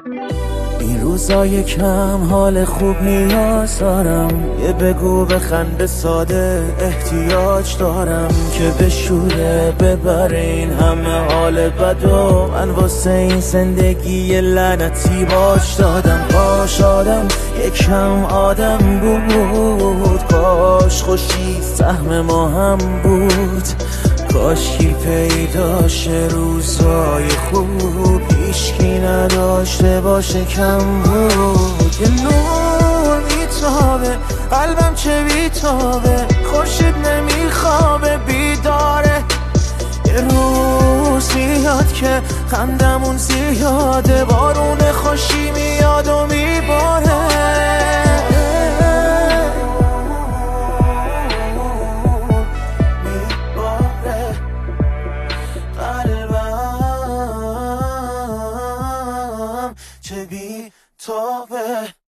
این روزا یکم حال خوب نیاز دارم، یه بگو بخنده ساده احتیاج دارم که بشوره ببره این همه حال بد و من واسه این زندگی لعنتی باش دادم. کاش آدم یکم آدم بود، کاش خوشی سهم ما هم بود، کاشکی پیدا شه روزای خوب هیچکی نداشته باشه کم بود. یه نور میتابه قلبم چه بیتابه، خورشید نمیخوابه بیداره، یه روز میاد که خندمون زیاده، بارون خوشی میاد و میباره. قلبم چه بی تابه